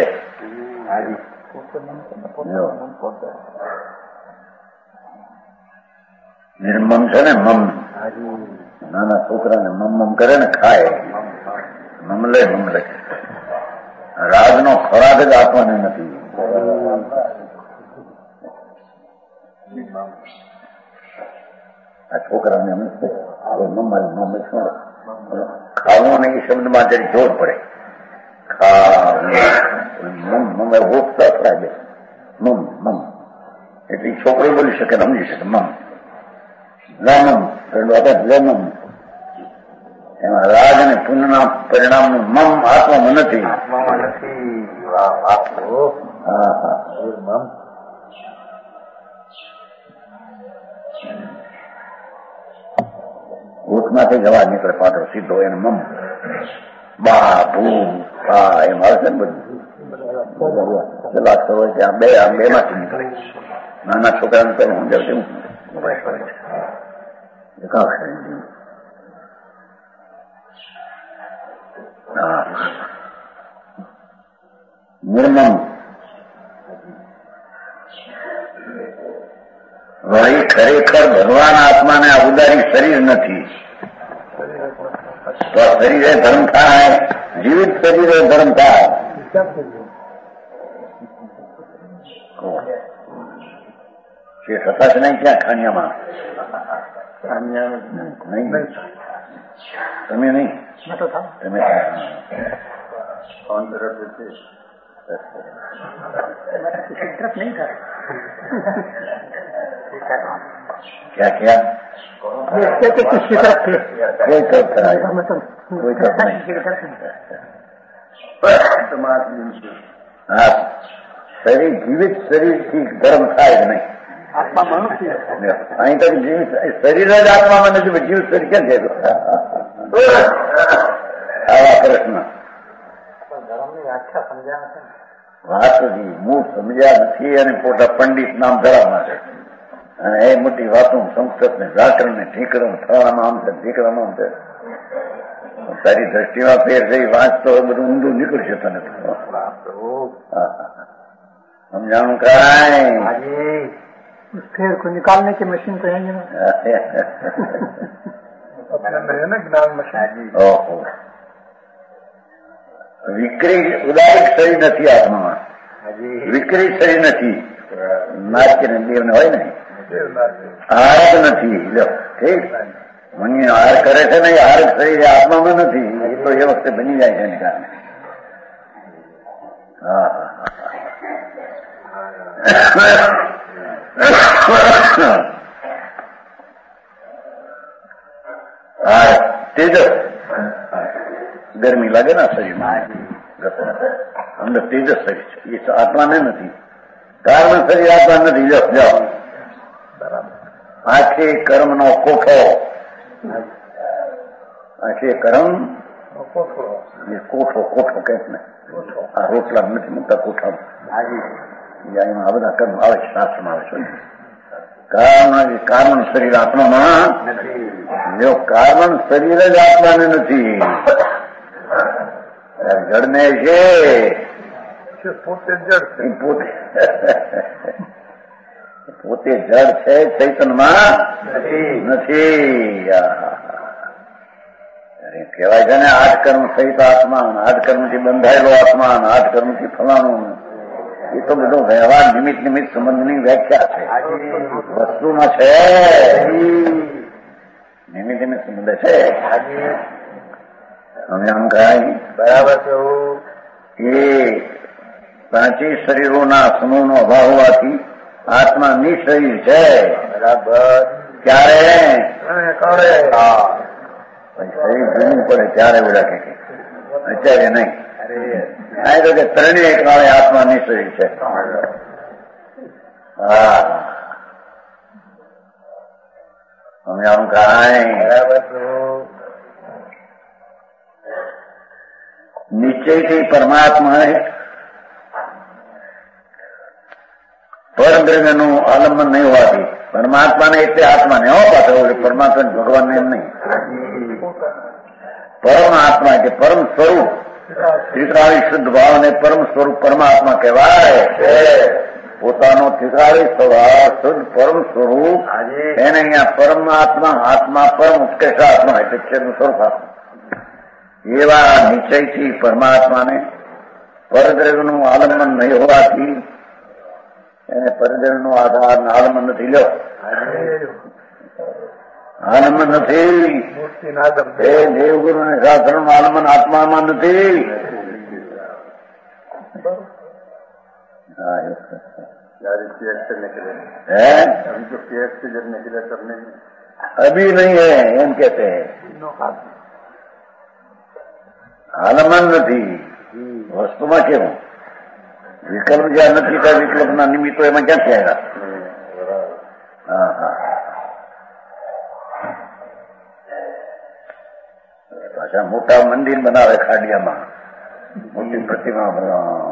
નિર્મમ છે ને મમ નાના છોકરાને મમ મમ કરે ને ખાય મમલે મમલે રાજનો ખોરાક જ આપવાને નથી. આ છોકરાને મમ્મારી મમ્મી શું ખાવું ને એ શબ્દમાં જરી જોર પડે. ખાવું હોપતા થાય બે મમ મમ એટલે છોકરો બોલી શકે સમજી શકે મમ લમમ લમમ એમાં રાગ અને પુણ્યના પરિણામનું મમ આત્મામાં નથી. હા હા ભૂતમાંથી જવા નીકળે પાછળ સીધો એને મમ બા ભૂ હા એમ આવશે ને બધું પેલા હોય ત્યાં બે આ બે માંથી નીકળે. નાના છોકરાને તો હું જવું નિર્મમ વળી ખરેખર ભગવાન આત્માને આ ઉદારી શરીર નથી. તો શરીરે ધર્મ થાય, જીવિત શરીરે ધર્મ થાય. શેષ હતા જ નહીં ક્યાં ખાનિયામાં? નહીં તમે નહીં તમે क्या क्या कोई तरफ कोई तरफ नहीं. હા શરીર જીવિત શરીરથી ધર્મ થાય જ નહીં. અહીં તક જીવિત શરીર જ આત્મામાં નથી, જીવિત શરીર કેમ છે? આવા પ્રશ્ન વાત મૂળ સમજ્યા નથી અને પોતા પંડિત નામ ધરાવના છે. અને એ મોટી વાતો સંસ્કૃત ને વ્યાકરણ ને ઠીકરણ થવામાં આમ છે, ઠીકરમાં આમ છે. તારી દ્રષ્ટિમાં ફેર થઈ વાંચતો બધું ઊંધું નીકળશે તને. સમજાણું કાંઈ फिर को निकालने की मशीन तो है ना ज्ञान मशीन. ओहो વિક્રી ઉદારિક શરીર નથી આત્મામાં, વિક્રી શરીર નથી. નાટ્ય ને દેવ ને હોય ને આહાર જ નથી. ઠીક મને આહાર કરે છે ને આહાર શરીર આત્મામાં નથી. એ તો એ વખતે બની જાય છે એને કારણે. હા હા તેજસ ગરમી લાગે ને શરીરમાં અંદર તેજસ શરીર છે, એ આત્માને નથી. કારણ શરીર આત્મા નથી. જસ જાઓ બરાબર. આખે કર્મનો કોઠો, આખે કર્મ કોઠો કોઠો કઈક ને આ રોટલા નથી મૂકતા કોઠા. એમાં આ બધા કર્મ આવે છે, શાસ્ત્રમાં આવે છે. કારણ કારણ શરીર આત્મામાં જો કારણ શરીર જ આત્માને નથી. જડને છે પોતે જડ પોતે પોતે જડ છે, ચૈતનમાં નથી. કહેવાય છે ને આઠ કર્મ સહિત આત્મા, આઠ કર્મથી બંધાયેલો આત્મા, આઠ કર્મથી ફલાણું. એ તો બધો વ્યવહાર નિમિત્ત નિમિત્ત સંબંધની વ્યાખ્યા છે. વસ્તુમાં છે નિમિત્ત નિમિત્ત સંબંધ છે. અમે આમ કાંઈ બરાબર છે. એ પાંચેય શરીરોના સમૂહનો અભાવ હોવાથી આત્મા નિશરીર છે. બરાબર. ક્યારે શરીર ભૂમવું પડે ત્યારે બધા કે અત્યારે નહીં. આ તો કે ત્રણેય કાળે આત્મા નિશરીર છે. હા અમે આમ કાંઈ બરાબર. નિશ્ચયથી પરમાત્માએ પરબ્રહ્મનું આલંબન નહીં હોવાથી પરમાત્માને એટલે આત્માને હો પાછો પરમાત્મા ભગવાનને એમ નહીં. પરમ આત્મા એટલે પરમ સ્વરૂપ ત્રિકાળી શુદ્ધ ભાવને પરમ સ્વરૂપ પરમાત્મા કહેવાય. પોતાનો ત્રિકાળી સ્વભાવ શુદ્ધ પરમ સ્વરૂપ એને અહીંયા પરમાત્મા આત્મા પરમ ઉત્કૃષ્ટ આત્મા એટલે છે સ્વરૂપ આત્મા. એવા નિશ્ચયથી પરમાત્માને પરદ્રવ્યનું આલંબન નહીં હોવાથી એને પરદ્રવ્યનો આધાર આલંબન નથી લ્યો, આલંબન નથી. એ દેવગુરુ અને શાસ્ત્રનું આલંબન આત્મામાં નથી. અભી નહીં હે એમ કેતે આલંબન નથી વસ્તુમાં. કેવું વિકલ્પ જ્યાં નથી ત્યાં વિકલ્પના નિમિત્તો એમાં ક્યાંથી આવ્યા? હા હા પાછા મોટા મંદિર બનાવે ખાડિયામાં, મોટી પ્રતિમા બનાવ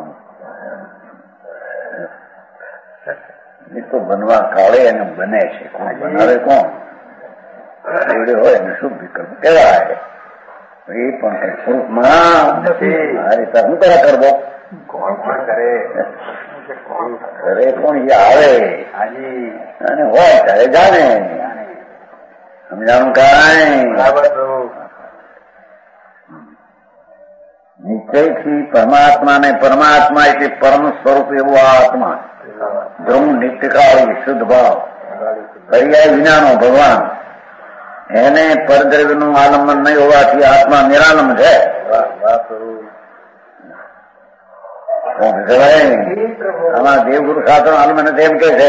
એ તો બનવા કાળે એને બને છે. કોણ બનાવે? કોણ એવડે હોય ને શું વિકલ્પ કહેવાય? એ પણ કઈ સ્વરૂપમાં નથી. આ રીતે શું કરે કરવો? કોણ કોણ કરે? કરે કોણ? એ આવે અને હોય ત્યારે જાણે. સમજાણું કાંઈ? નિશ્ચયથી પરમાત્માને પરમાત્મા એટલે પરમ સ્વરૂપ એવો આ આત્મા, ધ્રુમ નિત્યકાળી શુદ્ધ ભાવ, પર્યાય વિનાનો ભગવાન, એને પરદ્રવ્યનું આલંબન નહીં હોવાથી આત્મા નિરાલંબ છે. આમાં દેવગુરુ શાસ્ત્ર આલંબન એમ કે છે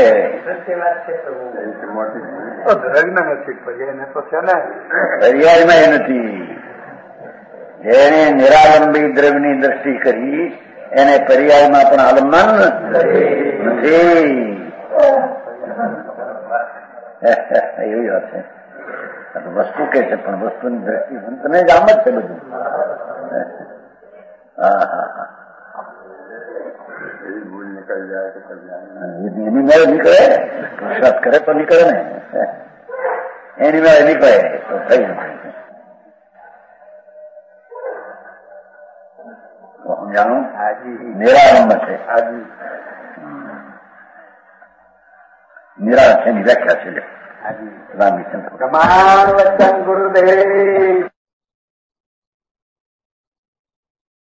પર્યાયમાં એ નથી. જેને નિરાલંબી દ્રવ્યની દ્રષ્ટિ કરી એને પર્યાયમાં પણ આલંબન નથી. એવી વાત છે. વસ્તુ કે છે પણ વસ્તુની દ્રષ્ટિ તને જ આમ જ છે બધું. હા હા હા એની મેળે નીકળે, પુરુષાર્થ કરે તો નીકળે ને, એની મેળે નીકળે તો થઈ જાય. સમજાણું? નિરાલંબ છે. નિરાળ છે એની વ્યાખ્યા છે. રામચંદ્ર ગુરુદેવ.